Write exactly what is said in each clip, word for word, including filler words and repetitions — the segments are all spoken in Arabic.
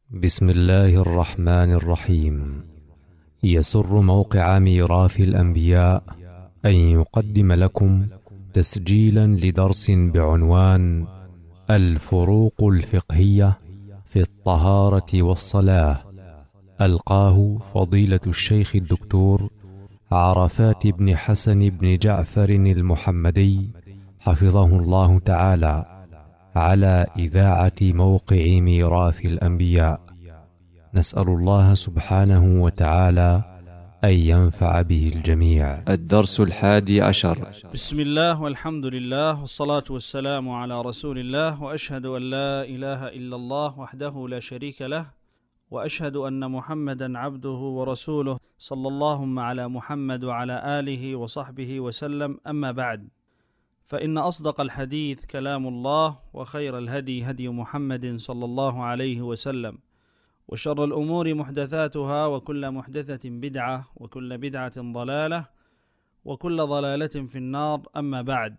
بسم الله الرحمن الرحيم. يسر موقع ميراث الأنبياء أن يقدم لكم تسجيلا لدرس بعنوان الفروق الفقهية في الطهارة والصلاة، ألقاه فضيلة الشيخ الدكتور عرفات بن حسن بن جعفر المحمدي حفظه الله تعالى على إذاعة موقع ميراث الأنبياء. نسأل الله سبحانه وتعالى أن ينفع به الجميع. الدرس الحادي عشر. بسم الله والحمد لله والصلاة والسلام على رسول الله، وأشهد أن لا إله إلا الله وحده لا شريك له، وأشهد أن محمدا عبده ورسوله، صلى اللهم على محمد وعلى آله وصحبه وسلم. أما بعد، فإن أصدق الحديث كلام الله، وخير الهدي هدي محمد صلى الله عليه وسلم، وشر الأمور محدثاتها، وكل محدثة بدعة، وكل بدعة ضلالة، وكل ضلالة في النار. أما بعد،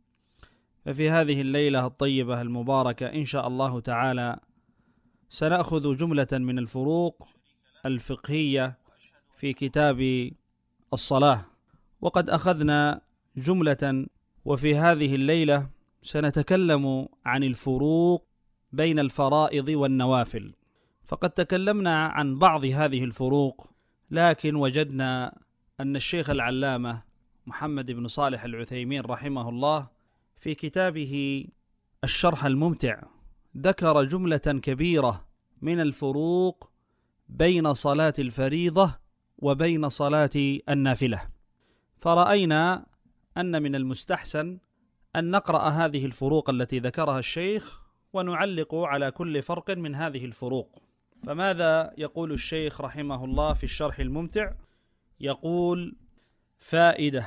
ففي هذه الليلة الطيبة المباركة إن شاء الله تعالى سنأخذ جملة من الفروق الفقهية في كتاب الصلاة، وقد أخذنا جملة، وفي هذه الليلة سنتكلم عن الفروق بين الفرائض والنوافل. فقد تكلمنا عن بعض هذه الفروق، لكن وجدنا أن الشيخ العلامة محمد بن صالح العثيمين رحمه الله في كتابه الشرح الممتع ذكر جملة كبيرة من الفروق بين صلاة الفريضة وبين صلاة النافلة، فرأينا أن من المستحسن أن نقرأ هذه الفروق التي ذكرها الشيخ ونعلق على كل فرق من هذه الفروق. فماذا يقول الشيخ رحمه الله في الشرح الممتع؟ يقول: فائدة: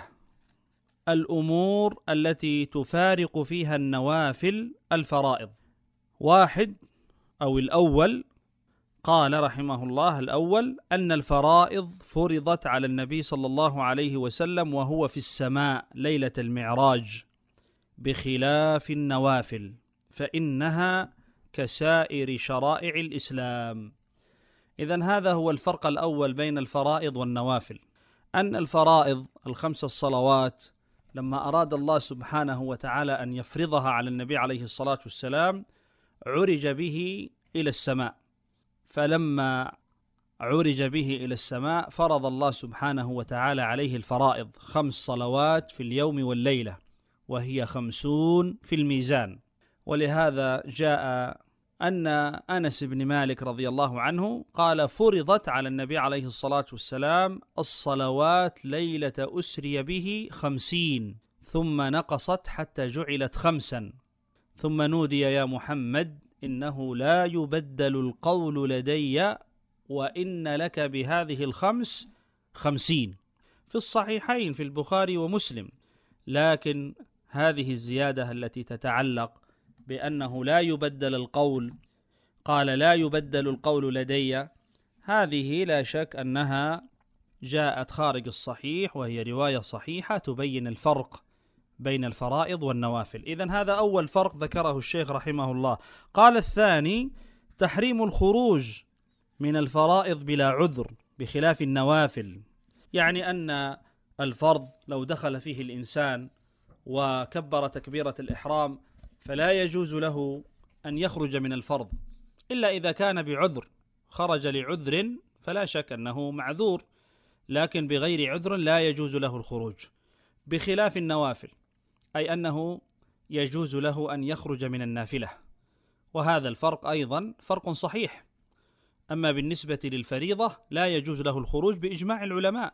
الأمور التي تفارق فيها النوافل الفرائض. واحد أو الأول، قال رحمه الله: الأول أن الفرائض فرضت على النبي صلى الله عليه وسلم وهو في السماء ليلة المعراج، بخلاف النوافل فإنها كسائر شرائع الإسلام. إذن هذا هو الفرق الأول بين الفرائض والنوافل، أن الفرائض الخمس الصلوات لما أراد الله سبحانه وتعالى أن يفرضها على النبي عليه الصلاة والسلام عرج به إلى السماء، فلما عرج به إلى السماء فرض الله سبحانه وتعالى عليه الفرائض، خمس صلوات في اليوم والليلة، وهي خمسون في الميزان. ولهذا جاء أن أنس بن مالك رضي الله عنه قال: فرضت على النبي عليه الصلاة والسلام الصلوات ليلة أسري به خمسين، ثم نقصت حتى جعلت خمسا، ثم نودي: يا محمد إنه لا يبدل القول لدي، وإن لك بهذه الخمس خمسين، في الصحيحين في البخاري ومسلم. لكن هذه الزيادة التي تتعلق بأنه لا يبدل القول، قال: لا يبدل القول لدي، هذه لا شك أنها جاءت خارج الصحيح، وهي رواية صحيحة تبين الفرق بين الفرائض والنوافل. إذن هذا أول فرق ذكره الشيخ رحمه الله. قال: الثاني تحريم الخروج من الفرائض بلا عذر، بخلاف النوافل. يعني أن الفرض لو دخل فيه الإنسان وكبر تكبيرة الإحرام فلا يجوز له أن يخرج من الفرض إلا إذا كان بعذر، خرج لعذر فلا شك أنه معذور، لكن بغير عذر لا يجوز له الخروج، بخلاف النوافل، أي أنه يجوز له أن يخرج من النافلة. وهذا الفرق أيضا فرق صحيح. أما بالنسبة للفريضة لا يجوز له الخروج بإجماع العلماء.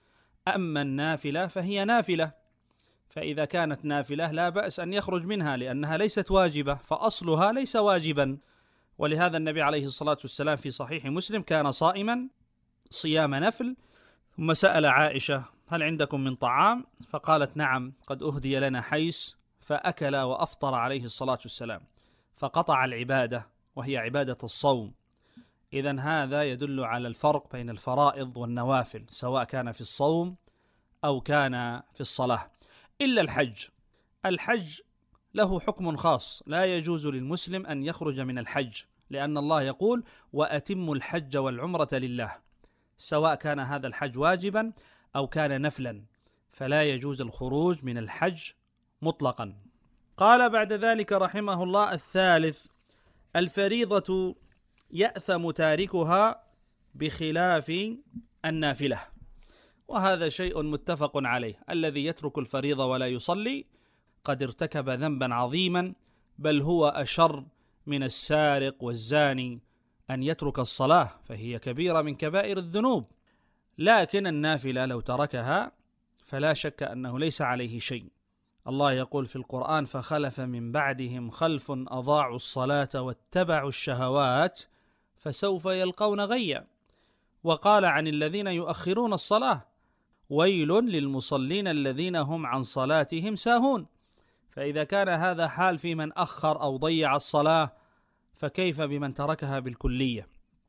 أما النافلة فهي نافلة، فإذا كانت نافلة لا بأس أن يخرج منها، لأنها ليست واجبة، فأصلها ليس واجبا. ولهذا النبي عليه الصلاة والسلام في صحيح مسلم كان صائما صيام نفل، ثم سأل عائشة: هل عندكم من طعام؟ فقالت: نعم، قد أهدي لنا حيس، فأكل وأفطر عليه الصلاة والسلام، فقطع العبادة وهي عبادة الصوم. إذن هذا يدل على الفرق بين الفرائض والنوافل، سواء كان في الصوم أو كان في الصلاة، إلا الحج. الحج له حكم خاص، لا يجوز للمسلم أن يخرج من الحج، لأن الله يقول: وأتموا الحج والعمرة لله، سواء كان هذا الحج واجبا أو كان نفلا، فلا يجوز الخروج من الحج مطلقا. قال بعد ذلك رحمه الله: الثالث، الفريضة يأثم تاركها بخلاف النافلة، وهذا شيء متفق عليه. الذي يترك الفريضة ولا يصلي قد ارتكب ذنبا عظيما، بل هو أشر من السارق والزاني أن يترك الصلاة، فهي كبيرة من كبائر الذنوب. لكن النافلة لو تركها فلا شك أنه ليس عليه شيء. الله يقول في القرآن: فخلف من بعدهم خلف أضاعوا الصلاة واتبعوا الشهوات فسوف يلقون غيا. وقال عن الذين يؤخرون الصلاة: ويل للمصلين الذين هم عن صلاتهم ساهون. فإذا كان هذا حال في من أخر أو ضيع الصلاة، فكيف بمن تركها بالكلية؟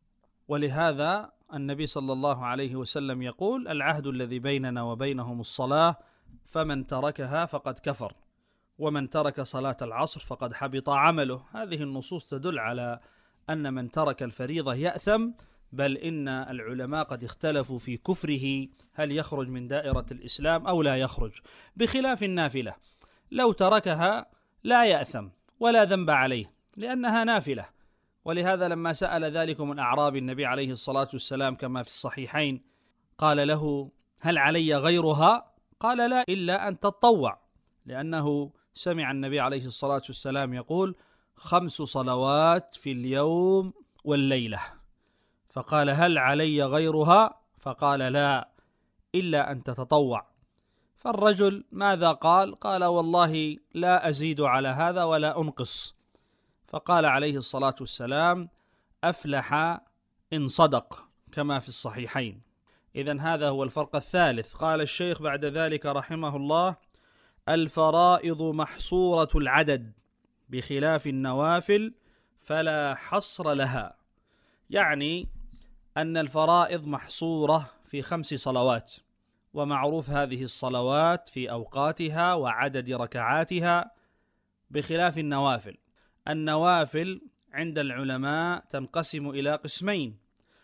ولهذا النبي صلى الله عليه وسلم يقول: العهد الذي بيننا وبينهم الصلاة، فمن تركها فقد كفر، ومن ترك صلاة العصر فقد حبط عمله. هذه النصوص تدل على أن من ترك الفريضة يأثم، بل إن العلماء قد اختلفوا في كفره، هل يخرج من دائرة الإسلام أو لا يخرج، بخلاف النافلة. لو تركها لا يأثم ولا ذنب عليه لأنها نافلة. ولهذا لما سأل ذلك من أعراب النبي عليه الصلاة والسلام كما في الصحيحين، قال له: هل علي غيرها؟ قال: لا، إلا أن تتطوع، لأنه سمع النبي عليه الصلاة والسلام يقول: خمس صلوات في اليوم والليلة. فقال: هل علي غيرها؟ فقال: لا، إلا أن تتطوع. فالرجل ماذا قال؟ قال: والله لا أزيد على هذا ولا أنقص. فقال عليه الصلاة والسلام: أفلح إن صدق، كما في الصحيحين. إذن هذا هو الفرق الثالث. قال الشيخ بعد ذلك رحمه الله: الفرائض محصورة العدد بخلاف النوافل فلا حصر لها. يعني أن الفرائض محصورة في خمس صلوات، ومعروف هذه الصلوات في أوقاتها وعدد ركعاتها، بخلاف النوافل. النوافل عند العلماء تنقسم إلى قسمين: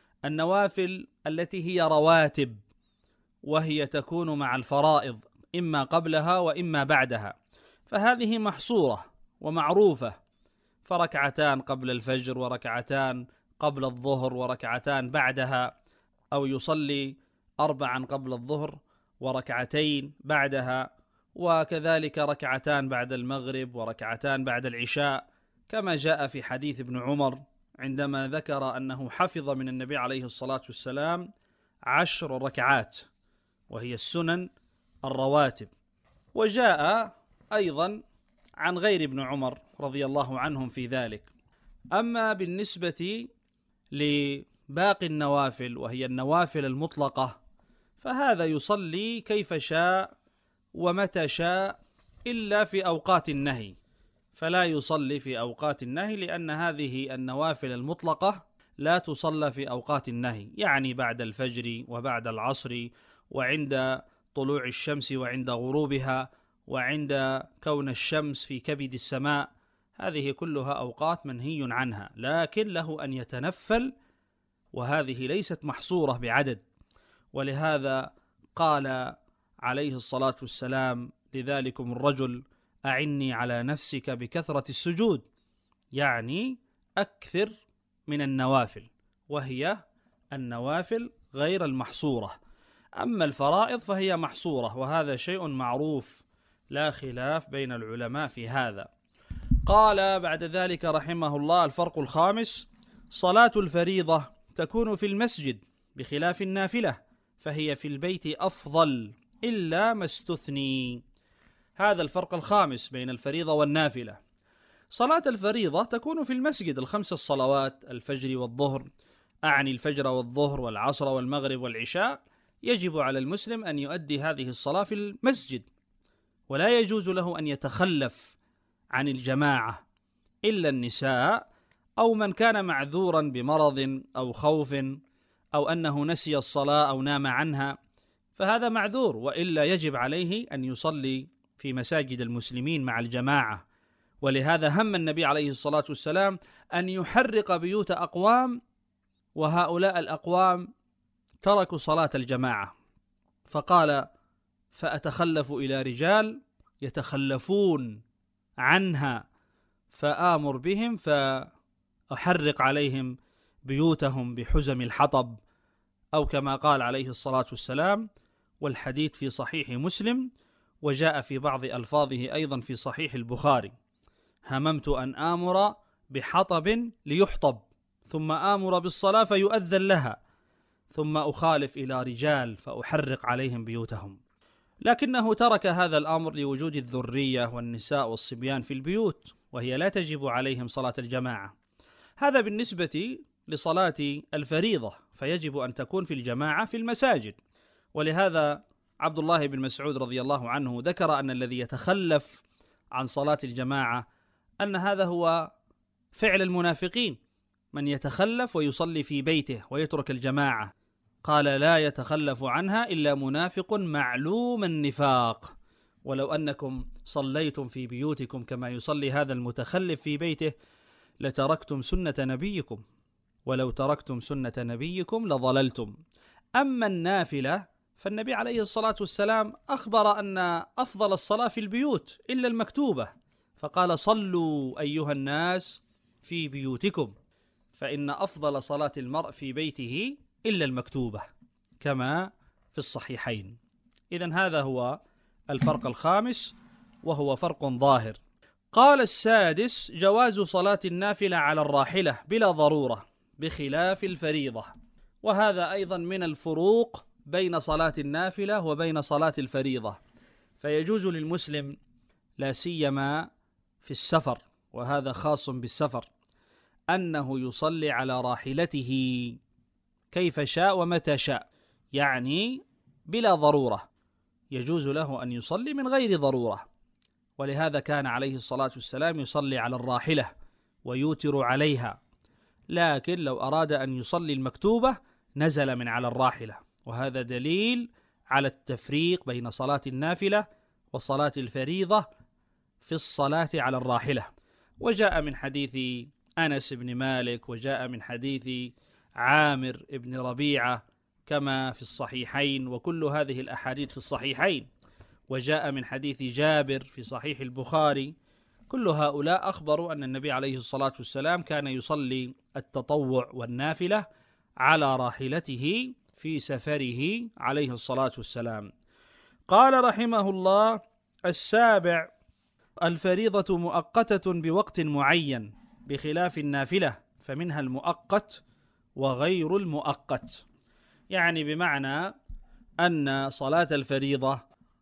النوافل التي هي رواتب، وهي تكون مع الفرائض إما قبلها وإما بعدها، فهذه محصورة ومعروفة، فركعتان قبل الفجر وركعتان قبل الظهر وركعتان بعدها، أو يصلي أربعا قبل الظهر وركعتين بعدها، وكذلك ركعتان بعد المغرب وركعتان بعد العشاء، كما جاء في حديث ابن عمر عندما ذكر أنه حفظ من النبي عليه الصلاة والسلام عشر ركعات، وهي السنن الرواتب. وجاء أيضا عن غير ابن عمر رضي الله عنهم في ذلك. أما بالنسبة لباقي النوافل وهي النوافل المطلقة، فهذا يصلي كيف شاء ومتى شاء إلا في أوقات النهي، فلا يصلي في أوقات النهي، لأن هذه النوافل المطلقة لا تصلى في أوقات النهي، يعني بعد الفجر وبعد العصر وعند طلوع الشمس وعند غروبها وعند كون الشمس في كبد السماء، هذه كلها أوقات منهي عنها، لكن له أن يتنفل، وهذه ليست محصورة بعدد. ولهذا قال عليه الصلاة والسلام لذلكم الرجل: أعني على نفسك بكثرة السجود، يعني أكثر من النوافل، وهي النوافل غير المحصورة. أما الفرائض فهي محصورة، وهذا شيء معروف لا خلاف بين العلماء في هذا. قال بعد ذلك رحمه الله: الفرق الخامس: صلاة الفريضة تكون في المسجد بخلاف النافلة، فهي في البيت أفضل إلا ما استثني. هذا الفرق الخامس بين الفريضة والنافلة. صلاة الفريضة تكون في المسجد، الخمس الصلوات، الفجر والظهر، أعني الفجر والظهر والعصر والمغرب والعشاء، يجب على المسلم أن يؤدي هذه الصلاة في المسجد، ولا يجوز له أن يتخلف عن الجماعة إلا النساء أو من كان معذورا بمرض أو خوف أو أنه نسي الصلاة أو نام عنها، فهذا معذور، وإلا يجب عليه أن يصلي في مساجد المسلمين مع الجماعة. ولهذا هم النبي عليه الصلاة والسلام أن يحرق بيوت أقوام، وهؤلاء الأقوام تركوا صلاة الجماعة، فقال: فأتخلف إلى رجال يتخلفون عنها فآمر بهم فأحرق عليهم بيوتهم بحزم الحطب، أو كما قال عليه الصلاة والسلام، والحديث في صحيح مسلم، وجاء في بعض ألفاظه أيضا في صحيح البخاري: هممت أن آمر بحطب ليحطب، ثم آمر بالصلاة فيؤذن لها، ثم أخالف إلى رجال فأحرق عليهم بيوتهم. لكنه ترك هذا الأمر لوجود الذرية والنساء والصبيان في البيوت، وهي لا تجب عليهم صلاة الجماعة. هذا بالنسبة لصلاة الفريضة، فيجب أن تكون في الجماعة في المساجد. ولهذا عبد الله بن مسعود رضي الله عنه ذكر أن الذي يتخلف عن صلاة الجماعة أن هذا هو فعل المنافقين، من يتخلف ويصلي في بيته ويترك الجماعة، قال: لا يتخلف عنها إلا منافق معلوم النفاق. ولو أنكم صليتم في بيوتكم كما يصلي هذا المتخلف في بيته لتركتم سنة نبيكم، ولو تركتم سنة نبيكم لضللتم. أما النافلة فالنبي عليه الصلاة والسلام أخبر أن أفضل الصلاة في البيوت إلا المكتوبة، فقال: صلوا أيها الناس في بيوتكم، فإن أفضل صلاة المرء في بيته إلا المكتوبة، كما في الصحيحين. إذن هذا هو الفرق الخامس، وهو فرق ظاهر. قال السادس: جواز صلاة النافلة على الراحلة بلا ضرورة بخلاف الفريضة. وهذا أيضا من الفروق بين صلاة النافلة وبين صلاة الفريضة. فيجوز للمسلم لا سيما في السفر، وهذا خاص بالسفر، أنه يصلي على راحلته كيف شاء ومتى شاء، يعني بلا ضرورة، يجوز له أن يصلي من غير ضرورة. ولهذا كان عليه الصلاة والسلام يصلي على الراحلة ويوتر عليها، لكن لو أراد أن يصلي المكتوبة نزل من على الراحلة، وهذا دليل على التفريق بين صلاة النافلة وصلاة الفريضة في الصلاة على الراحلة. وجاء من حديث أنس بن مالك، وجاء من حديث عامر بن ربيعة كما في الصحيحين، وكل هذه الأحاديث في الصحيحين، وجاء من حديث جابر في صحيح البخاري. كل هؤلاء أخبروا أن النبي عليه الصلاة والسلام كان يصلي التطوع والنافلة على راحلته في سفره عليه الصلاة والسلام. قال رحمه الله: السابع: الفريضة مؤقتة بوقت معين بخلاف النافلة، فمنها المؤقت وغير المؤقت. يعني بمعنى أن صلاة الفريضة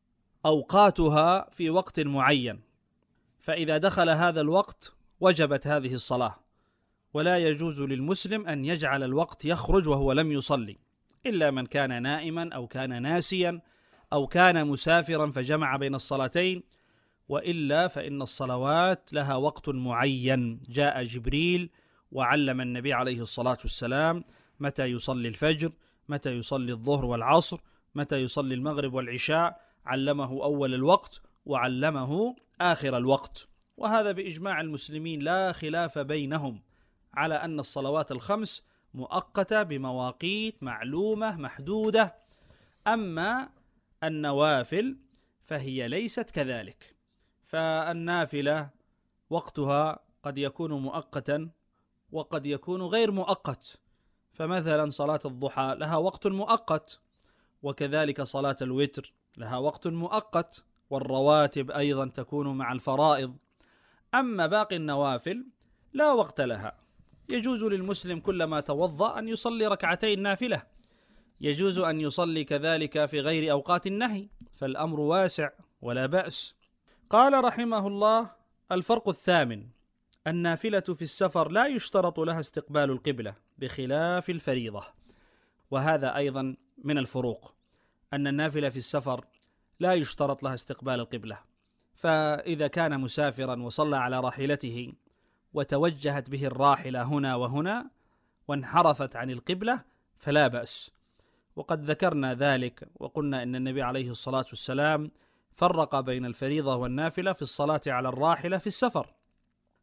أوقاتها في وقت معين، فإذا دخل هذا الوقت وجبت هذه الصلاة، ولا يجوز للمسلم أن يجعل الوقت يخرج وهو لم يصلي، إلا من كان نائما أو كان ناسيا أو كان مسافرا فجمع بين الصلاتين، وإلا فإن الصلوات لها وقت معين. جاء جبريل وعلم النبي عليه الصلاة والسلام متى يصلي الفجر، متى يصلي الظهر والعصر، متى يصلي المغرب والعشاء، علمه أول الوقت وعلمه آخر الوقت. وهذا بإجماع المسلمين لا خلاف بينهم على أن الصلوات الخمس مؤقتة بمواقيت معلومة محدودة. أما النوافل فهي ليست كذلك، فالنافلة وقتها قد يكون مؤقتا وقد يكون غير مؤقت. فمثلا صلاة الضحى لها وقت مؤقت، وكذلك صلاة الوتر لها وقت مؤقت، والرواتب أيضا تكون مع الفرائض. أما باقي النوافل لا وقت لها. يجوز للمسلم كلما توضأ أن يصلي ركعتين نافلة، يجوز أن يصلي كذلك في غير أوقات النهي، فالأمر واسع ولا بأس. قال رحمه الله: الفرق الثامن: النافلة في السفر لا يشترط لها استقبال القبلة بخلاف الفريضة. وهذا أيضا من الفروق، أن النافلة في السفر لا يشترط لها استقبال القبلة، فإذا كان مسافرا وصلى على راحلته وتوجهت به الراحلة هنا وهنا وانحرفت عن القبلة فلا بأس. وقد ذكرنا ذلك وقلنا إن النبي عليه الصلاة والسلام فرق بين الفريضة والنافلة في الصلاة على الراحلة في السفر،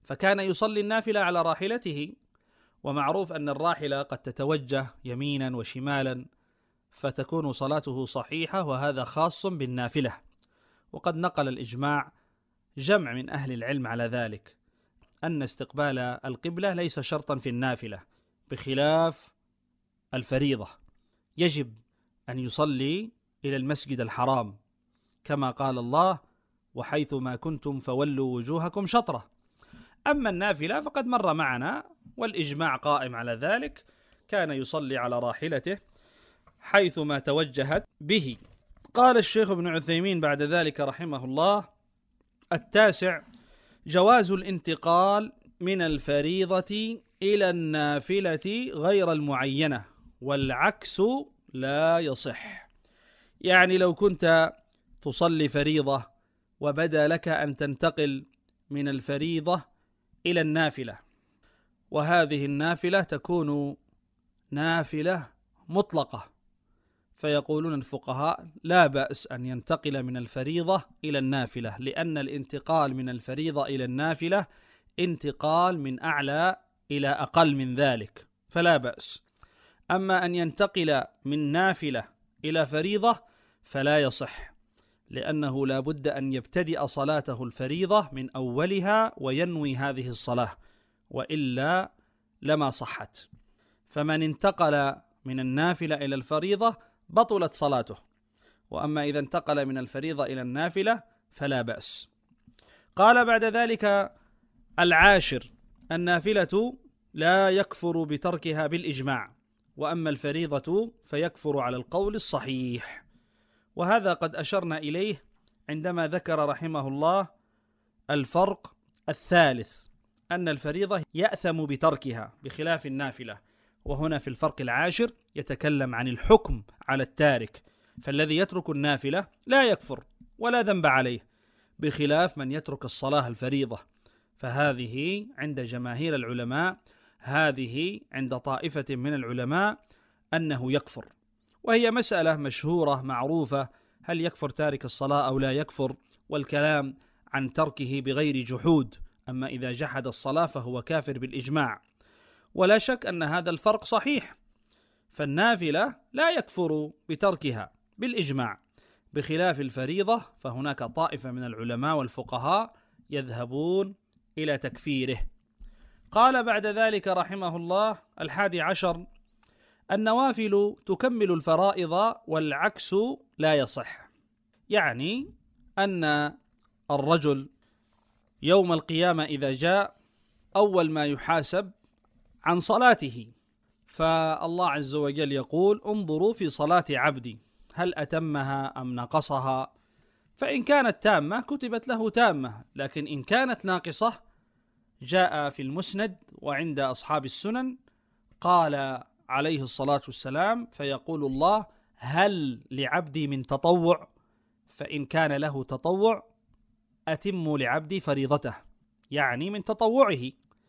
فكان يصلي النافلة على راحلته، ومعروف أن الراحلة قد تتوجه يمينا وشمالا فتكون صلاته صحيحة، وهذا خاص بالنافلة. وقد نقل الإجماع جمع من أهل العلم على ذلك، أن استقبال القبلة ليس شرطا في النافلة بخلاف الفريضة، يجب أن يصلي إلى المسجد الحرام كما قال الله: وحيث ما كنتم فولوا وجوهكم شطرة. أما النافلة فقد مر معنا والإجماع قائم على ذلك، كان يصلي على راحلته حيث ما توجهت به. قال الشيخ ابن عثيمين بعد ذلك رحمه الله: التاسع جواز الانتقال من الفريضة إلى النافلة غير المعينة، والعكس لا يصح. يعني لو كنت تصلي فريضة وبدا لك أن تنتقل من الفريضة إلى النافلة، وهذه النافلة تكون نافلة مطلقة، فيقولون الفقهاء لا بأس أن ينتقل من الفريضة إلى النافلة، لأن الانتقال من الفريضة إلى النافلة انتقال من أعلى إلى أقل من ذلك، فلا بأس. أما أن ينتقل من نافلة إلى فريضة فلا يصح، لأنه لا بد أن يبتدئ صلاته الفريضة من أولها وينوي هذه الصلاة، وإلا لما صحت. فمن انتقل من النافلة إلى الفريضة بطلت صلاته، وأما إذا انتقل من الفريضة إلى النافلة فلا بأس. قال بعد ذلك: العاشر النافلة لا يكفر بتركها بالإجماع، وأما الفريضة فيكفر على القول الصحيح. وهذا قد أشرنا إليه عندما ذكر رحمه الله الفرق الثالث، أن الفريضة يأثم بتركها بخلاف النافلة. وهنا في الفرق العاشر يتكلم عن الحكم على التارك، فالذي يترك النافلة لا يكفر ولا ذنب عليه، بخلاف من يترك الصلاة الفريضة، فهذه عند جماهير العلماء، هذه عند طائفة من العلماء أنه يكفر. وهي مسألة مشهورة معروفة، هل يكفر تارك الصلاة أو لا يكفر، والكلام عن تركه بغير جحود، أما إذا جحد الصلاة فهو كافر بالإجماع. ولا شك أن هذا الفرق صحيح، فالنافلة لا يكفر بتركها بالإجماع، بخلاف الفريضة فهناك طائفة من العلماء والفقهاء يذهبون إلى تكفيره. قال بعد ذلك رحمه الله: الحادي عشر النوافل تكمل الفرائض والعكس لا يصح. يعني أن الرجل يوم القيامة إذا جاء أول ما يحاسب عن صلاته، فالله عز وجل يقول: انظروا في صلاة عبدي هل أتمها أم نقصها، فإن كانت تامة كتبت له تامة، لكن إن كانت ناقصة جاء في المسند وعند أصحاب السنن قال عليه الصلاة والسلام: فيقول الله: هل لعبدي من تطوع؟ فإن كان له تطوع أتموا لعبدي فريضته، يعني من تطوعه،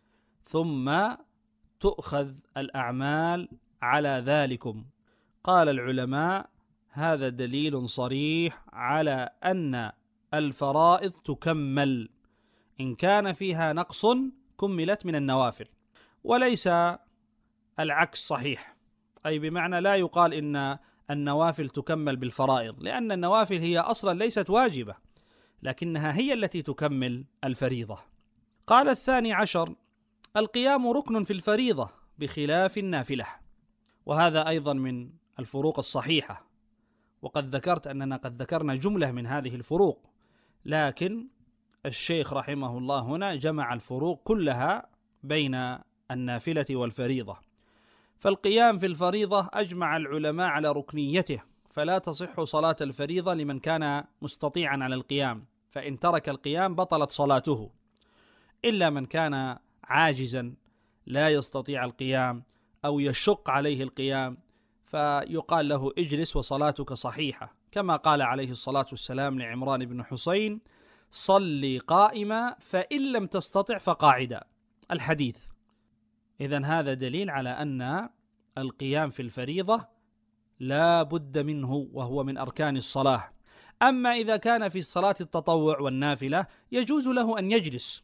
ثم تؤخذ الأعمال على ذلكم. قال العلماء: هذا دليل صريح على أن الفرائض تكمل، إن كان فيها نقص كملت من النوافل، وليس العكس صحيح، أي بمعنى لا يقال إن النوافل تكمل بالفرائض، لأن النوافل هي أصلا ليست واجبة، لكنها هي التي تكمل الفريضة. قال الثاني عشر القيام ركن في الفريضة بخلاف النافلة، وهذا أيضا من الفروق الصحيحة، وقد ذكرت أننا قد ذكرنا جملة من هذه الفروق، لكن الشيخ رحمه الله هنا جمع الفروق كلها بين النافلة والفريضة. فالقيام في الفريضة أجمع العلماء على ركنيته، فلا تصح صلاة الفريضة لمن كان مستطيعا على القيام، فإن ترك القيام بطلت صلاته، إلا من كان عاجزا لا يستطيع القيام أو يشق عليه القيام، فيقال له: اجلس وصلاتك صحيحة، كما قال عليه الصلاة والسلام لعمران بن حسين: صلي قائما فإن لم تستطع فقاعدا، الحديث. إذن هذا دليل على أن القيام في الفريضة لا بد منه، وهو من أركان الصلاة. أما إذا كان في صلاة التطوع والنافلة يجوز له أن يجلس،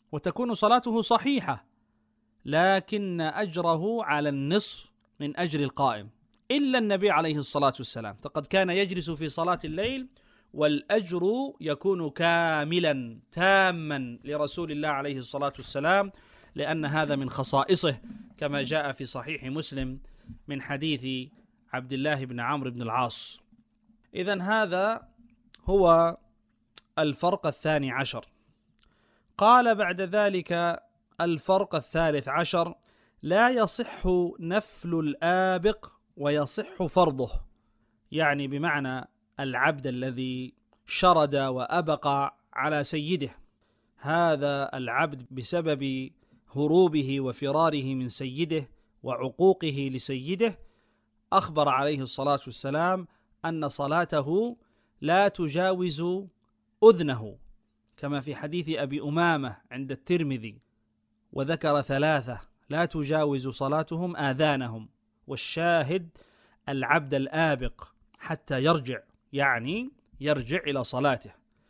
وتكون صلاته صحيحة، لكن أجره على النصف من أجر القائم، إلا النبي عليه الصلاة والسلام فقد كان يجلس في صلاة الليل والأجر يكون كاملا تاما لرسول الله عليه الصلاة والسلام، لأن هذا من خصائصه كما جاء في صحيح مسلم من حديث عبد الله بن عمرو بن العاص. إذن هذا هو الفرق الثاني عشر. قال بعد ذلك الفرق الثالث عشر: لا يصح نفل الآبق ويصح فرضه، يعني بمعنى العبد الذي شرد وأبق على سيده، هذا العبد بسبب هروبه وفراره من سيده وعقوقه لسيده أخبر عليه الصلاة والسلام أن صلاته لا تجاوز أذنه، كما في حديث أبي أمامة عند الترمذي، وذكر ثلاثة لا تجاوز صلاتهم آذانهم، والشاهد العبد الآبق حتى يرجع، يعني يرجع إلى صلاته.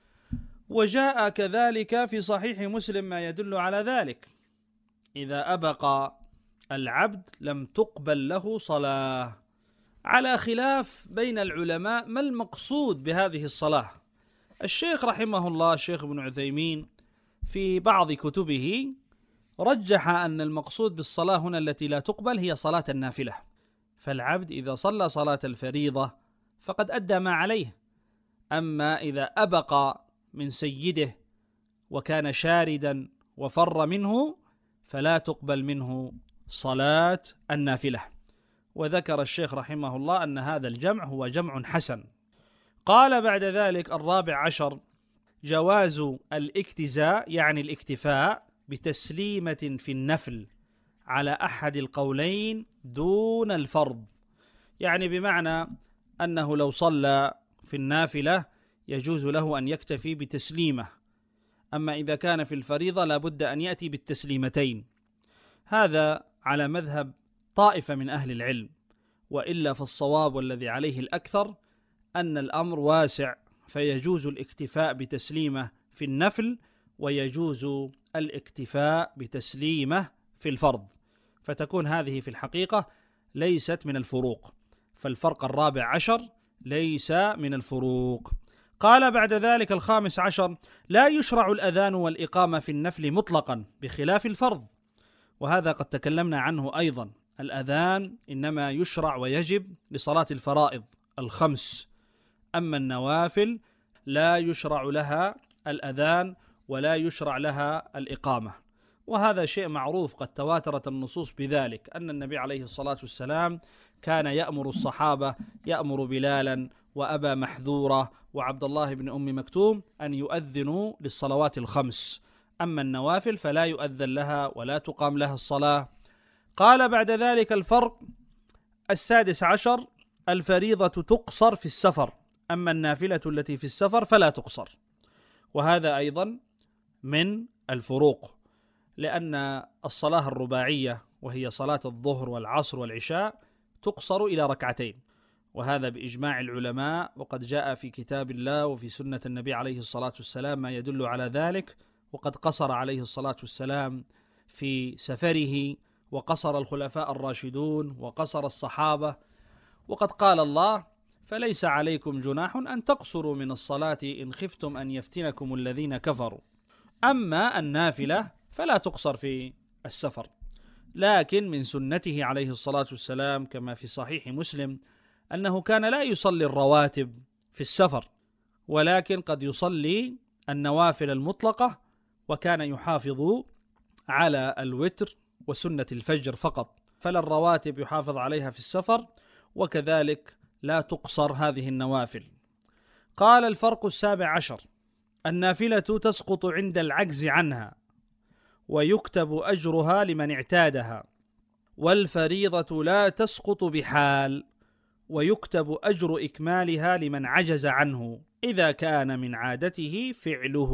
وجاء كذلك في صحيح مسلم ما يدل على ذلك: إذا أبق العبد لم تقبل له صلاة، على خلاف بين العلماء ما المقصود بهذه الصلاة. الشيخ رحمه الله الشيخ ابن عثيمين في بعض كتبه رجح أن المقصود بالصلاة هنا التي لا تقبل هي صلاة النافلة، فالعبد إذا صلى صلاة الفريضة فقد أدى ما عليه، أما إذا أبق من سيده وكان شاردا وفر منه فلا تقبل منه صلاة النافلة. وذكر الشيخ رحمه الله أن هذا الجمع هو جمع حسن. قال بعد ذلك الرابع عشر: جواز الاكتزاء، يعني الاكتفاء بتسليمة في النفل على أحد القولين دون الفرض، يعني بمعنى أنه لو صلى في النافلة يجوز له أن يكتفي بتسليمة، أما إذا كان في الفريضة لابد أن يأتي بالتسليمتين. هذا على مذهب طائفة من أهل العلم، وإلا فالصواب والذي عليه الأكثر أن الأمر واسع، فيجوز الاكتفاء بتسليمة في النفل ويجوز الاكتفاء بتسليمة في الفرض، فتكون هذه في الحقيقة ليست من الفروق، فالفرق الرابع عشر ليس من الفروق. قال بعد ذلك الخامس عشر: لا يشرع الأذان والإقامة في النفل مطلقا بخلاف الفرض، وهذا قد تكلمنا عنه أيضا. الأذان إنما يشرع ويجب لصلاة الفرائض الخمس، أما النوافل لا يشرع لها الأذان ولا يشرع لها الإقامة، وهذا شيء معروف قد تواترت النصوص بذلك، أن النبي عليه الصلاة والسلام كان يأمر الصحابة، يأمر بلالا وأبا محذورة وعبد الله بن أم مكتوم أن يؤذنوا للصلوات الخمس، أما النوافل فلا يؤذن لها ولا تقام لها الصلاة. قال بعد ذلك الفرق السادس عشر: الفريضة تقصر في السفر، أما النافلة التي في السفر فلا تقصر، وهذا أيضا من الفروق، لأن الصلاة الرباعية وهي صلاة الظهر والعصر والعشاء تقصر إلى ركعتين، وهذا بإجماع العلماء، وقد جاء في كتاب الله وفي سنة النبي عليه الصلاة والسلام ما يدل على ذلك، وقد قصر عليه الصلاة والسلام في سفره، وقصر الخلفاء الراشدون، وقصر الصحابة، وقد قال الله: فليس عليكم جناح أن تقصروا من الصلاة إن خفتم أن يفتنكم الذين كفروا. أما النافلة فلا تقصر في السفر، لكن من سنته عليه الصلاة والسلام كما في صحيح مسلم أنه كان لا يصلي الرواتب في السفر، ولكن قد يصلي النوافل المطلقة، وكان يحافظ على الوتر وسنة الفجر فقط، فلا الرواتب يحافظ عليها في السفر، وكذلك لا تقصر هذه النوافل. قال الفرق السابع عشر: النافلة تسقط عند العجز عنها ويكتب أجرها لمن اعتادها، والفريضة لا تسقط بحال ويكتب أجر إكمالها لمن عجز عنه إذا كان من عادته فعله.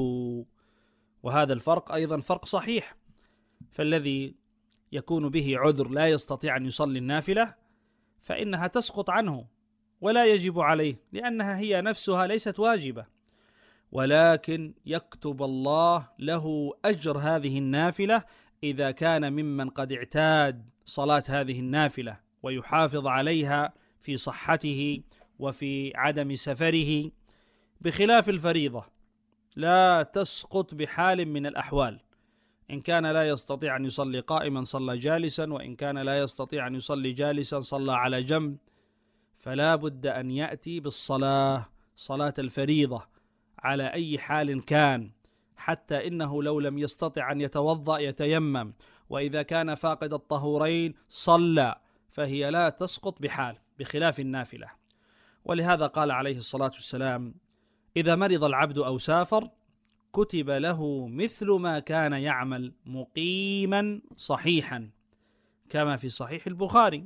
وهذا الفرق أيضا فرق صحيح، فالذي يكون به عذر لا يستطيع أن يصلي النافلة فإنها تسقط عنه ولا يجب عليه، لأنها هي نفسها ليست واجبة. ولكن يكتب الله له أجر هذه النافلة إذا كان ممن قد اعتاد صلاة هذه النافلة ويحافظ عليها في صحته وفي عدم سفره، بخلاف الفريضة لا تسقط بحال من الأحوال. إن كان لا يستطيع أن يصلي قائما صلى جالسا، وإن كان لا يستطيع أن يصلي جالسا صلى على جنب، فلا بد أن يأتي بالصلاة صلاة الفريضة على أي حال كان، حتى إنه لو لم يستطع أن يتوضأ يتيمم، وإذا كان فاقد الطهورين صلى، فهي لا تسقط بحال، بخلاف النافلة. ولهذا قال عليه الصلاة والسلام: إذا مرض العبد أو سافر كتب له مثل ما كان يعمل مقيما صحيحا، كما في صحيح البخاري،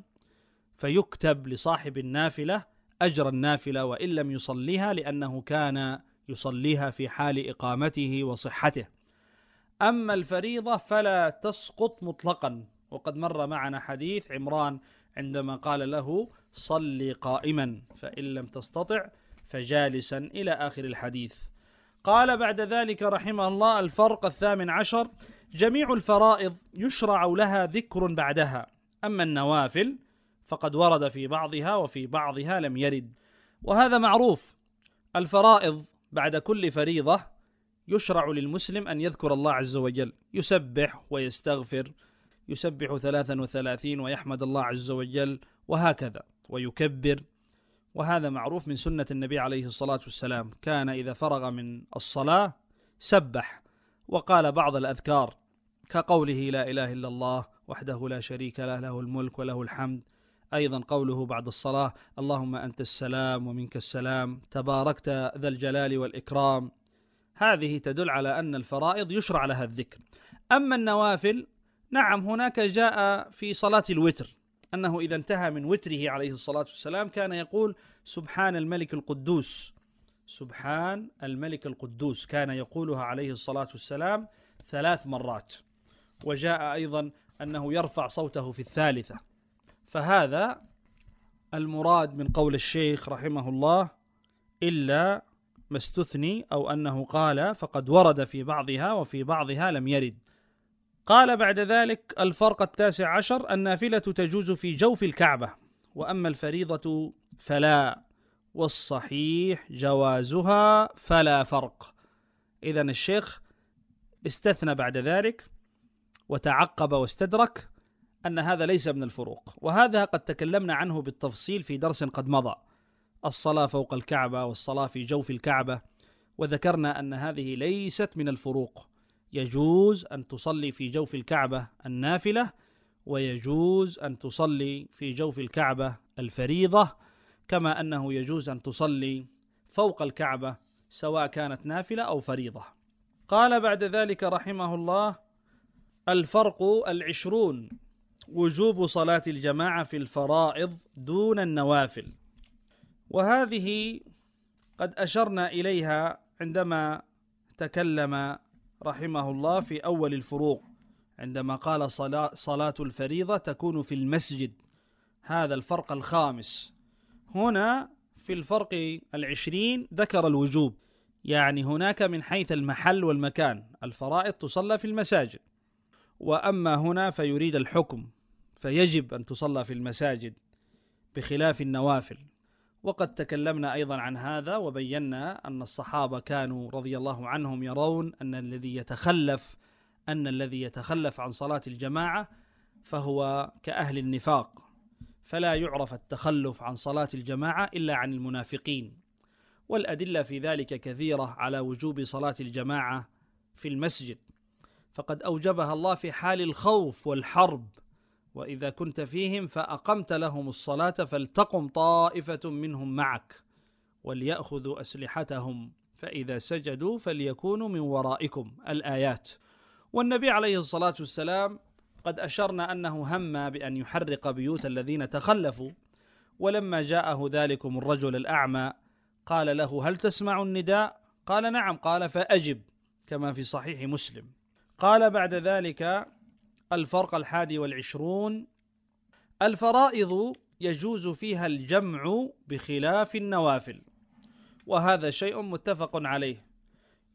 فيكتب لصاحب النافلة أجر النافلة وإن لم يصليها، لأنه كان يصليها في حال إقامته وصحته. أما الفريضة فلا تسقط مطلقا، وقد مر معنا حديث عمران عندما قال له: صل قائما فإن لم تستطع فجالسا، إلى آخر الحديث. قال بعد ذلك رحمه الله: الفرق الثامن عشر: جميع الفرائض يشرع لها ذكر بعدها، أما النوافل فقد ورد في بعضها وفي بعضها لم يرد. وهذا معروف، الفرائض بعد كل فريضة يشرع للمسلم أن يذكر الله عز وجل، يسبح ويستغفر، يسبح ثلاثا وثلاثين ويحمد الله عز وجل وهكذا، ويكبر. وهذا معروف من سنة النبي عليه الصلاة والسلام، كان إذا فرغ من الصلاة سبح وقال بعض الأذكار، كقوله: لا إله إلا الله وحده لا شريك له، له الملك وله الحمد. أيضا قوله بعد الصلاة: اللهم أنت السلام ومنك السلام، تباركت ذا الجلال والإكرام. هذه تدل على أن الفرائض يشرع لها الذكر. أما النوافل، نعم، هناك جاء في صلاة الوتر أنه إذا انتهى من وتره عليه الصلاة والسلام كان يقول: سبحان الملك القدوس، سبحان الملك القدوس، كان يقولها عليه الصلاة والسلام ثلاث مرات. وجاء أيضا أنه يرفع صوته في الثالثة. فهذا المراد من قول الشيخ رحمه الله، إلا ما استثني، أو أنه قال فقد ورد في بعضها وفي بعضها لم يرد. قال بعد ذلك: الفرق التاسع عشر: النافلة تجوز في جوف الكعبة، وأما الفريضة فلا، والصحيح جوازها فلا فرق. إذن الشيخ استثنى بعد ذلك وتعقب واستدرك أن هذا ليس من الفروق، وهذا قد تكلمنا عنه بالتفصيل في درس قد مضى، الصلاة فوق الكعبة والصلاة في جوف الكعبة، وذكرنا أن هذه ليست من الفروق. يجوز أن تصلي في جوف الكعبة النافلة، ويجوز أن تصلي في جوف الكعبة الفريضة، كما أنه يجوز أن تصلي فوق الكعبة سواء كانت نافلة أو فريضة. قال بعد ذلك رحمه الله: الفرق العشرون: وجوب صلاة الجماعة في الفرائض دون النوافل. وهذه قد أشرنا إليها عندما تكلم رحمه الله في أول الفروق، عندما قال صلاة, صلاة الفريضة تكون في المسجد، هذا الفرق الخامس. هنا في الفرق العشرين ذكر الوجوب، يعني هناك من حيث المحل والمكان الفرائض تصلى في المساجد، وأما هنا فيريد الحكم، فيجب أن تصلى في المساجد بخلاف النوافل. وقد تكلمنا أيضا عن هذا وبينا أن الصحابة كانوا رضي الله عنهم يرون أن الذي يتخلف أن الذي يتخلف عن صلاة الجماعة فهو كأهل النفاق، فلا يعرف التخلف عن صلاة الجماعة إلا عن المنافقين. والأدلة في ذلك كثيرة على وجوب صلاة الجماعة في المسجد، فقد أوجبها الله في حال الخوف والحرب: وإذا كنت فيهم فأقمت لهم الصلاة فلتقم طائفة منهم معك وليأخذوا أسلحتهم فإذا سجدوا فليكونوا من ورائكم، الآيات. والنبي عليه الصلاة والسلام قد أشرنا أنه هم بأن يحرق بيوت الذين تخلفوا، ولما جاءه ذلكم الرجل الأعمى قال له: هل تسمع النداء؟ قال: نعم. قال: فأجب، كما في صحيح مسلم. قال بعد ذلك: الفرق الحادي والعشرون: الفرائض يجوز فيها الجمع بخلاف النوافل، وهذا شيء متفق عليه،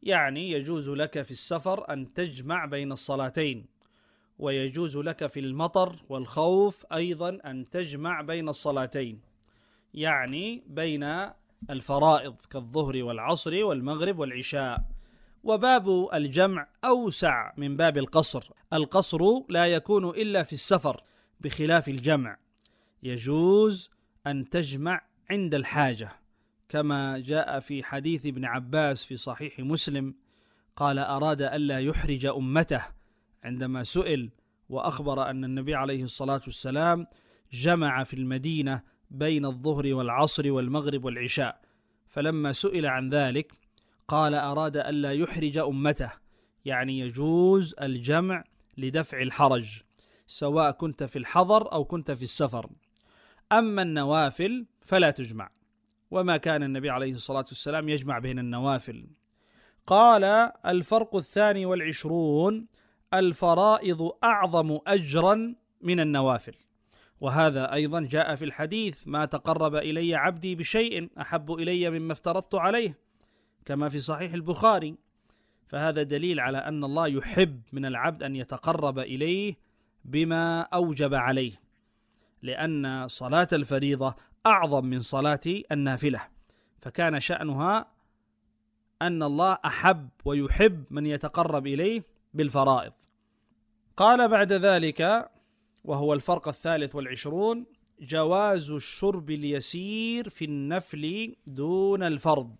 يعني يجوز لك في السفر أن تجمع بين الصلاتين، ويجوز لك في المطر والخوف أيضا أن تجمع بين الصلاتين، يعني بين الفرائض كالظهر والعصر والمغرب والعشاء. وباب الجمع أوسع من باب القصر، القصر لا يكون إلا في السفر، بخلاف الجمع يجوز أن تجمع عند الحاجة، كما جاء في حديث ابن عباس في صحيح مسلم قال: أراد ألا يحرج أمته، عندما سئل وأخبر أن النبي عليه الصلاة والسلام جمع في المدينة بين الظهر والعصر والمغرب والعشاء، فلما سئل عن ذلك قال: أراد ألا يحرج أمته، يعني يجوز الجمع لدفع الحرج سواء كنت في الحضر أو كنت في السفر. أما النوافل فلا تجمع، وما كان النبي عليه الصلاة والسلام يجمع بين النوافل. قال: الفرق الثاني والعشرون: الفرائض أعظم أجرا من النوافل. وهذا أيضا جاء في الحديث: ما تقرب إلي عبدي بشيء أحب إلي مما افترضت عليه، كما في صحيح البخاري. فهذا دليل على أن الله يحب من العبد أن يتقرب إليه بما أوجب عليه، لأن صلاة الفريضة أعظم من صلاة النافلة، فكان شأنها أن الله أحب ويحب من يتقرب إليه بالفرائض. قال بعد ذلك، وهو الفرق الثالث والعشرون: جواز الشرب اليسير في النفل دون الفرض.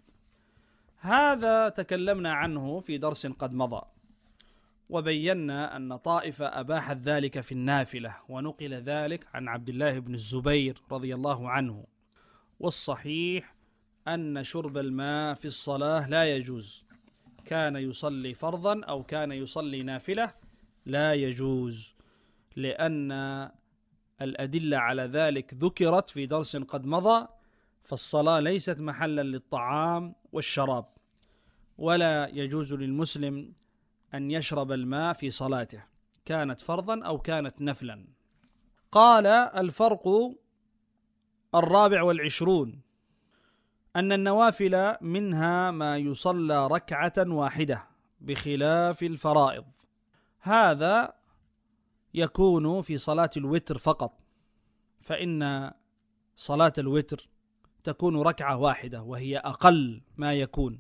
هذا تكلمنا عنه في درس قد مضى، وبينا أن طائفة أباحت ذلك في النافلة، ونقل ذلك عن عبد الله بن الزبير رضي الله عنه. والصحيح أن شرب الماء في الصلاة لا يجوز، كان يصلي فرضا أو كان يصلي نافلة لا يجوز، لأن الأدلة على ذلك ذكرت في درس قد مضى. فالصلاة ليست محلا للطعام والشراب، ولا يجوز للمسلم أن يشرب الماء في صلاته، كانت فرضا أو كانت نفلا. قال: الفرق الرابع والعشرون: أن النوافل منها ما يصلى ركعة واحدة بخلاف الفرائض. هذا يكون في صلاة الوتر فقط، فإن صلاة الوتر تكون ركعة واحدة وهي أقل ما يكون،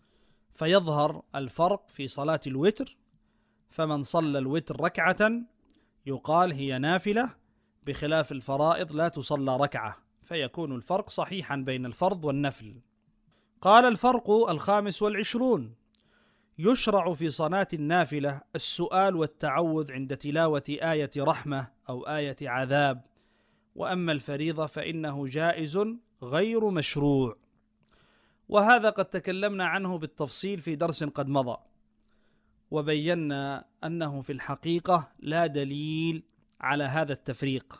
فيظهر الفرق في صلاة الوتر، فمن صلى الوتر ركعة يقال هي نافلة، بخلاف الفرائض لا تصلى ركعة، فيكون الفرق صحيحا بين الفرض والنفل. قال: الفرق الخامس والعشرون: يشرع في صلاة النافلة السؤال والتعوذ عند تلاوة آية رحمة أو آية عذاب، وأما الفريضة فإنه جائز غير مشروع. وهذا قد تكلمنا عنه بالتفصيل في درس قد مضى، وبينا أنه في الحقيقة لا دليل على هذا التفريق،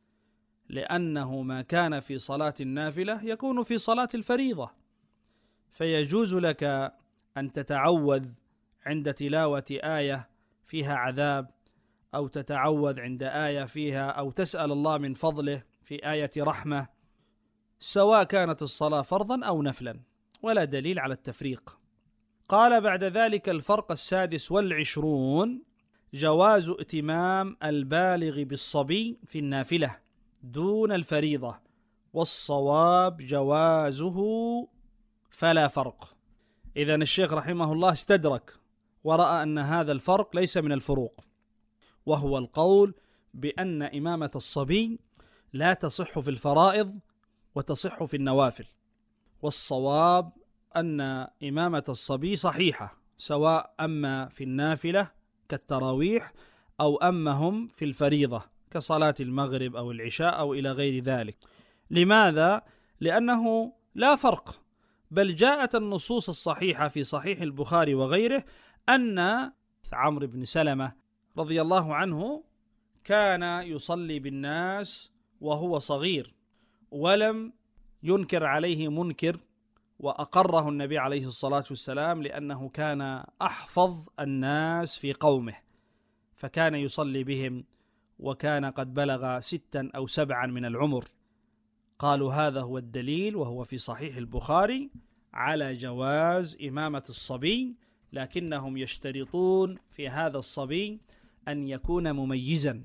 لأنه ما كان في صلاة النافلة يكون في صلاة الفريضة، فيجوز لك أن تتعوذ عند تلاوة آية فيها عذاب، أو تتعوذ عند آية فيها، أو تسأل الله من فضله في آية رحمة، سواء كانت الصلاة فرضا أو نفلا، ولا دليل على التفريق. قال بعد ذلك: الفرق السادس والعشرون: جواز ائتمام البالغ بالصبي في النافلة دون الفريضة، والصواب جوازه فلا فرق. إذن الشيخ رحمه الله استدرك ورأى أن هذا الفرق ليس من الفروق، وهو القول بأن إمامة الصبي لا تصح في الفرائض وتصح في النوافل، والصواب أن إمامة الصبي صحيحة، سواء أما في النافلة كالتراويح أو أمهم في الفريضة كصلاة المغرب أو العشاء أو إلى غير ذلك. لماذا؟ لأنه لا فرق، بل جاءت النصوص الصحيحة في صحيح البخاري وغيره أن عمرو بن سلمة رضي الله عنه كان يصلي بالناس وهو صغير، ولم ينكر عليه منكر، وأقره النبي عليه الصلاة والسلام لأنه كان أحفظ الناس في قومه، فكان يصلي بهم، وكان قد بلغ ستا أو سبعا من العمر. قالوا هذا هو الدليل، وهو في صحيح البخاري، على جواز إمامة الصبي لكنهم يشترطون في هذا الصبي أن يكون مميزا،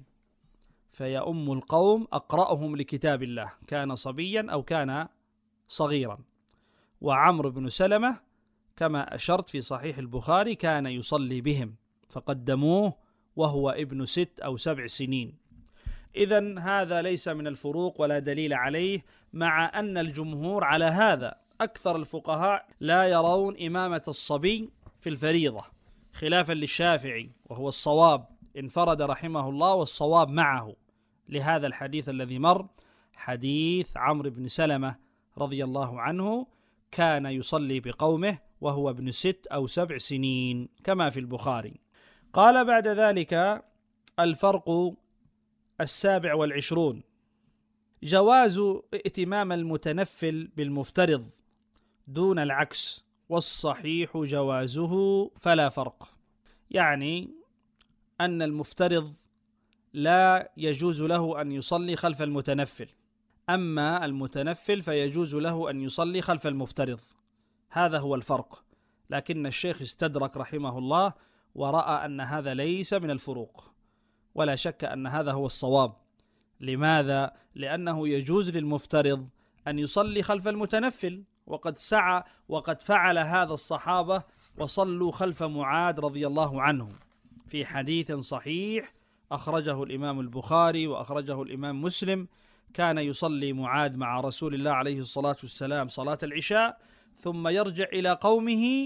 فيؤم القوم أقرأهم لكتاب الله، كان صبيا أو كان صغيرا. وعمرو بن سلمة كما أشرت في صحيح البخاري كان يصلي بهم، فقدموه وهو ابن ست أو سبع سنين. إذن هذا ليس من الفروق ولا دليل عليه، مع أن الجمهور على هذا. أكثر الفقهاء لا يرون إمامة الصبي في الفريضة، خلافا للشافعي وهو الصواب، انفرد رحمه الله والصواب معه لهذا الحديث الذي مر، حديث عمرو بن سلمة رضي الله عنه كان يصلي بقومه وهو ابن ست أو سبع سنين كما في البخاري. قال بعد ذلك: الفرق السابع والعشرون: جواز ائتمام المتنفل بالمفترض دون العكس، والصحيح جوازه فلا فرق. يعني أن المفترض لا يجوز له أن يصلي خلف المتنفل، أما المتنفل فيجوز له أن يصلي خلف المفترض، هذا هو الفرق. لكن الشيخ استدرك رحمه الله ورأى أن هذا ليس من الفروق، ولا شك أن هذا هو الصواب. لماذا؟ لأنه يجوز للمفترض أن يصلي خلف المتنفل، وقد سعى وقد فعل هذا الصحابة وصلوا خلف معاذ رضي الله عنه في حديث صحيح أخرجه الإمام البخاري وأخرجه الإمام مسلم. كان يصلي معاذ مع رسول الله عليه الصلاة والسلام صلاة العشاء، ثم يرجع إلى قومه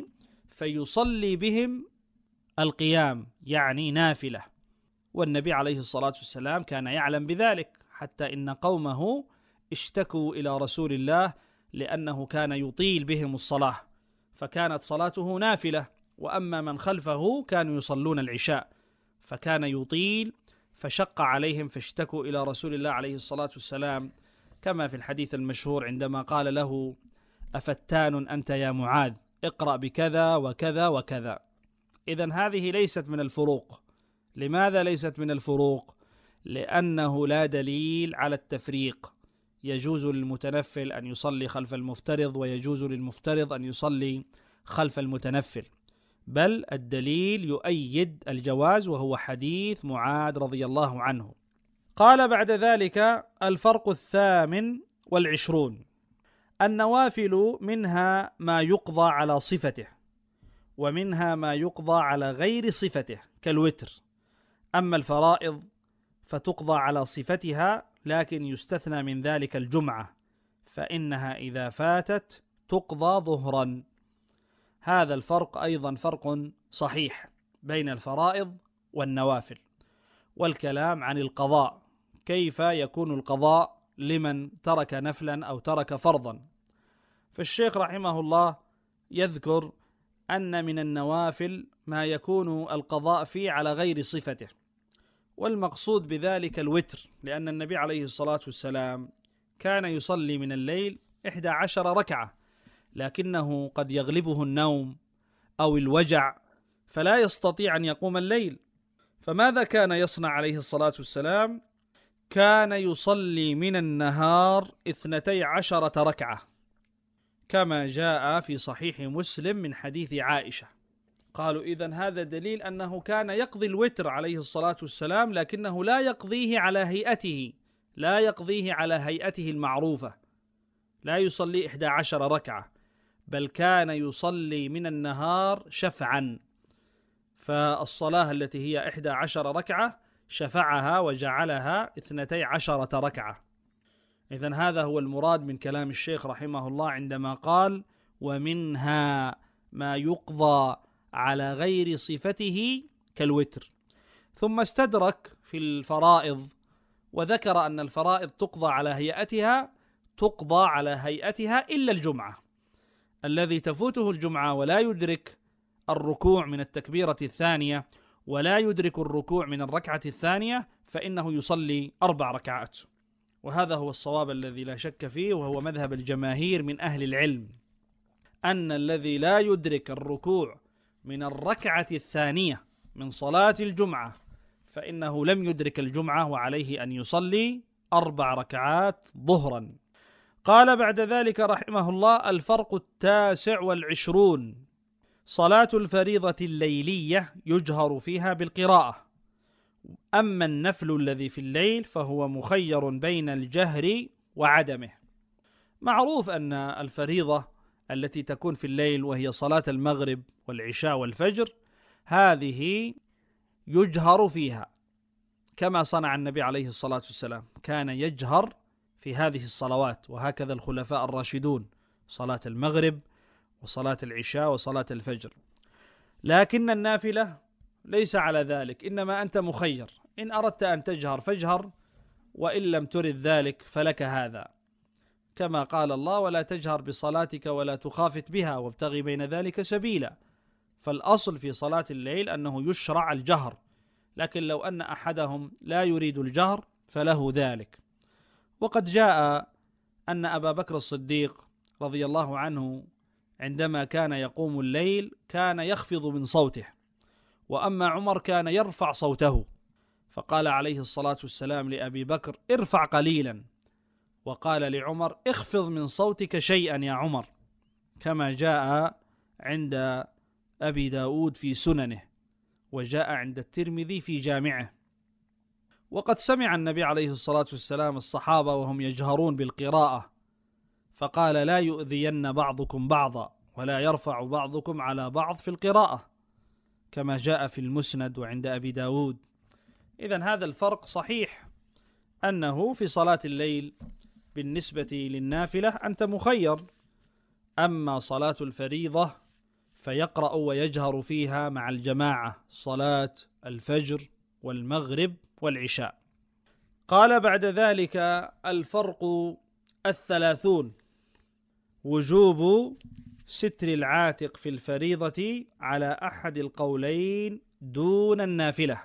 فيصلي بهم القيام، يعني نافلة، والنبي عليه الصلاة والسلام كان يعلم بذلك، حتى إن قومه اشتكوا إلى رسول الله لأنه كان يطيل بهم الصلاة، فكانت صلاته نافلة، وأما من خلفه كانوا يصلون العشاء، فكان يطيل فشق عليهم، فاشتكوا إلى رسول الله عليه الصلاة والسلام، كما في الحديث المشهور عندما قال له: أفتان أنت يا معاذ، اقرأ بكذا وكذا وكذا. إذن هذه ليست من الفروق. لماذا ليست من الفروق؟ لأنه لا دليل على التفريق، يجوز للمتنفل أن يصلي خلف المفترض، ويجوز للمفترض أن يصلي خلف المتنفل، بل الدليل يؤيد الجواز، وهو حديث معاذ رضي الله عنه. قال بعد ذلك: الفرق الثامن والعشرون: النوافل منها ما يقضى على صفته، ومنها ما يقضى على غير صفته كالوتر، أما الفرائض فتقضى على صفتها، لكن يستثنى من ذلك الجمعة، فإنها إذا فاتت تقضى ظهرا. هذا الفرق أيضا فرق صحيح بين الفرائض والنوافل. والكلام عن القضاء، كيف يكون القضاء لمن ترك نفلا أو ترك فرضا. فالشيخ رحمه الله يذكر أن من النوافل ما يكون القضاء فيه على غير صفته، والمقصود بذلك الوتر، لأن النبي عليه الصلاة والسلام كان يصلي من الليل إحدى عشر ركعة، لكنه قد يغلبه النوم أو الوجع فلا يستطيع أن يقوم الليل، فماذا كان يصنع عليه الصلاة والسلام؟ كان يصلي من النهار اثنتي عشرة ركعة، كما جاء في صحيح مسلم من حديث عائشة. قالوا: إذن هذا دليل أنه كان يقضي الوتر عليه الصلاة والسلام، لكنه لا يقضيه على هيئته، لا يقضيه على هيئته المعروفة، لا يصلي إحدى عشر ركعة، بل كان يصلي من النهار شفعا، فالصلاة التي هي إحدى عشر ركعة شفعها وجعلها اثنتي عشرة ركعة. إذن هذا هو المراد من كلام الشيخ رحمه الله عندما قال: ومنها ما يقضى على غير صفته كالوتر. ثم استدرك في الفرائض وذكر أن الفرائض تقضى على هيئتها، تقضى على هيئتها إلا الجمعة، الذي تفوته الجمعة ولا يدرك الركوع من التكبيرة الثانية ولا يدرك الركوع من الركعة الثانية، فإنه يصلي أربع ركعات. وهذا هو الصواب الذي لا شك فيه، وهو مذهب الجماهير من أهل العلم، أن الذي لا يدرك الركوع من الركعة الثانية من صلاة الجمعة فإنه لم يدرك الجمعة، وعليه أن يصلي أربع ركعات ظهرا. قال بعد ذلك رحمه الله: الفرق التاسع والعشرون: صلاة الفريضة الليلية يجهر فيها بالقراءة، أما النفل الذي في الليل فهو مخير بين الجهر وعدمه. معروف أن الفريضة التي تكون في الليل وهي صلاة المغرب والعشاء والفجر هذه يجهر فيها، كما صنع النبي عليه الصلاة والسلام، كان يجهر في هذه الصلوات، وهكذا الخلفاء الراشدون، صلاة المغرب وصلاة العشاء وصلاة الفجر. لكن النافلة ليس على ذلك، إنما أنت مخير، إن أردت أن تجهر فاجهر، وإن لم ترد ذلك فلك هذا، كما قال الله: ولا تجهر بصلاتك ولا تخافت بها وابتغي بين ذلك سبيلا. فالأصل في صلاة الليل أنه يشرع الجهر، لكن لو أن أحدهم لا يريد الجهر فله ذلك. وقد جاء أن أبا بكر الصديق رضي الله عنه عندما كان يقوم الليل كان يخفض من صوته، وأما عمر كان يرفع صوته، فقال عليه الصلاة والسلام لأبي بكر: ارفع قليلا، وقال لعمر: اخفض من صوتك شيئا يا عمر، كما جاء عند أبي داود في سننه، وجاء عند الترمذي في جامعه. وقد سمع النبي عليه الصلاة والسلام الصحابة وهم يجهرون بالقراءة، فقال: لا يؤذين بعضكم بعضا ولا يرفع بعضكم على بعض في القراءة، كما جاء في المسند وعند أبي داود. إذن هذا الفرق صحيح، أنه في صلاة الليل بالنسبة للنافلة أنت مخير، أما صلاة الفريضة فيقرأ ويجهر فيها مع الجماعة، صلاة الفجر والمغرب والعشاء. قال بعد ذلك: الفرق الثلاثون، وجوب ستر العاتق في الفريضة على أحد القولين دون النافلة،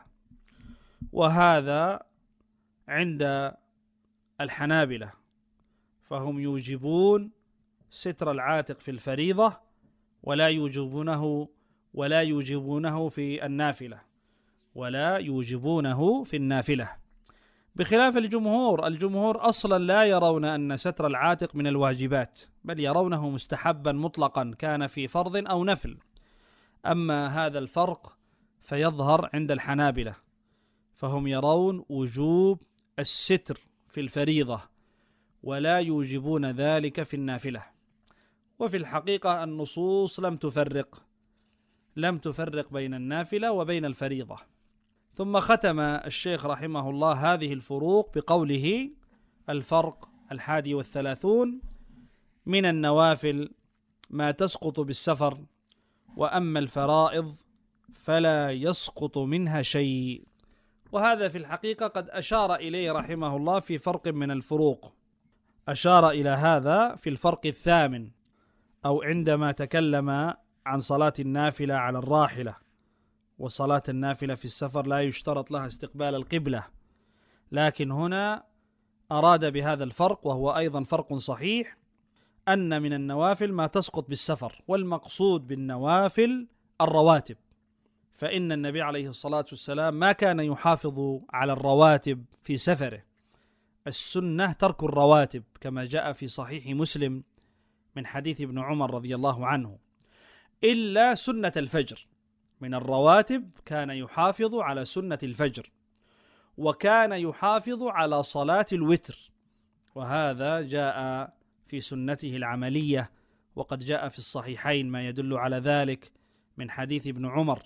وهذا عند الحنابلة، فهم يوجبون ستر العاتق في الفريضة ولا يوجبونه ولا يوجبونه في النافلة ولا يوجبونه في النافلة بخلاف الجمهور. الجمهور أصلا لا يرون أن ستر العاتق من الواجبات، بل يرونه مستحبا مطلقا كان في فرض أو نفل. أما هذا الفرق فيظهر عند الحنابلة، فهم يرون وجوب الستر في الفريضة ولا يوجبون ذلك في النافلة. وفي الحقيقة النصوص لم تفرق لم تفرق بين النافلة وبين الفريضة. ثم ختم الشيخ رحمه الله هذه الفروق بقوله: الفرق الحادي والثلاثون، من النوافل ما تسقط بالسفر، وأما الفرائض فلا يسقط منها شيء. وهذا في الحقيقة قد أشار إليه رحمه الله في فرق من الفروق، أشار إلى هذا في الفرق الثامن، أو عندما تكلم عن صلاة النافلة على الراحلة، وصلاة النافلة في السفر لا يشترط لها استقبال القبلة، لكن هنا أراد بهذا الفرق، وهو أيضا فرق صحيح، أن من النوافل ما تسقط بالسفر، والمقصود بالنوافل الرواتب، فإن النبي عليه الصلاة والسلام ما كان يحافظ على الرواتب في سفره، السنة ترك الرواتب، كما جاء في صحيح مسلم من حديث ابن عمر رضي الله عنه، إلا سنة الفجر. من الرواتب كان يحافظ على سنة الفجر، وكان يحافظ على صلاة الوتر، وهذا جاء في سنته العملية، وقد جاء في الصحيحين ما يدل على ذلك من حديث ابن عمر.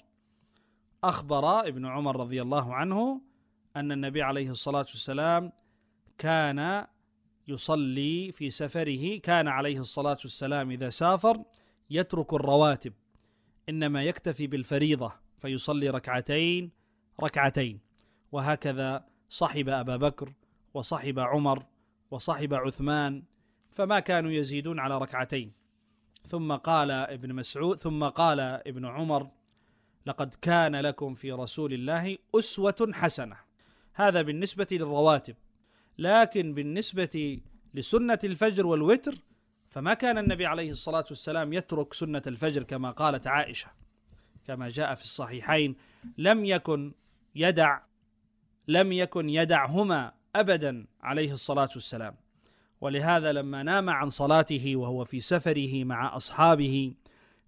أخبر ابن عمر رضي الله عنه أن النبي عليه الصلاة والسلام كان يصلي في سفره، كان عليه الصلاة والسلام إذا سافر يترك الرواتب، إنما يكتفي بالفريضة فيصلي ركعتين ركعتين. وهكذا صحب أبا بكر وصحب عمر وصحب عثمان، فما كانوا يزيدون على ركعتين. ثم قال ابن مسعود ثم قال ابن عمر: لقد كان لكم في رسول الله أسوة حسنة. هذا بالنسبة للرواتب، لكن بالنسبة لسنة الفجر والوتر فما كان النبي عليه الصلاة والسلام يترك سنة الفجر، كما قالت عائشة كما جاء في الصحيحين: لم يكن يدع لم يكن يدعهما أبدا عليه الصلاة والسلام. ولهذا لما نام عن صلاته وهو في سفره مع أصحابه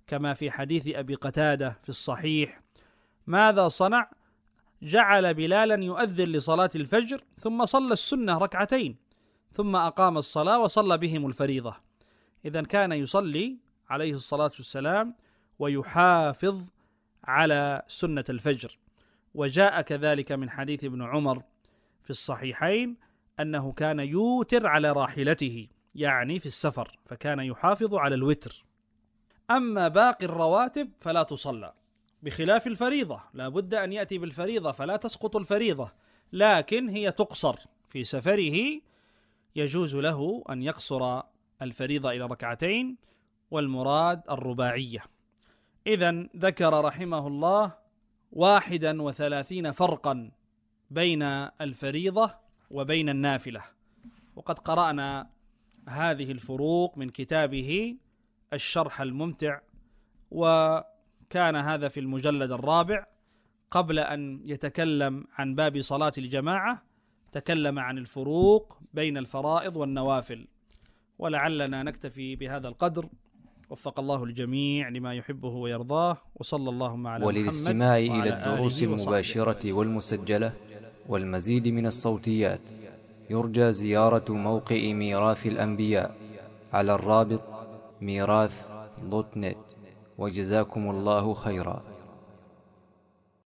كما في حديث أبي قتادة في الصحيح. ماذا صنع؟ جعل بلالا يؤذن لصلاة الفجر ثم صلى السنة ركعتين ثم أقام الصلاة وصلى بهم الفريضة. إذن كان يصلي عليه الصلاة والسلام ويحافظ على سنة الفجر. وجاء كذلك من حديث ابن عمر في الصحيحين أنه كان يوتر على راحلته، يعني في السفر، فكان يحافظ على الوتر. أما باقي الرواتب فلا تصلى، بخلاف الفريضة، لا بد أن يأتي بالفريضة فلا تسقط الفريضة، لكن هي تقصر في سفره، يجوز له أن يقصر الفريضة إلى ركعتين والمراد الرباعية. إذن ذكر رحمه الله واحدا وثلاثين فرقا بين الفريضة وبين النافلة، وقد قرأنا هذه الفروق من كتابه الشرح الممتع، وكان هذا في المجلد الرابع. قبل أن يتكلم عن باب صلاة الجماعة تكلم عن الفروق بين الفرائض والنوافل، ولعلنا نكتفي بهذا القدر. وفق الله الجميع لما يحبه ويرضاه، وصلى اللهم على محمد. وللاستماع إلى الدروس المباشرة والمسجلة والمزيد من الصوتيات يرجى زيارة موقع ميراث الأنبياء على الرابط ميراث دوت نت. وجزاكم الله خيرا.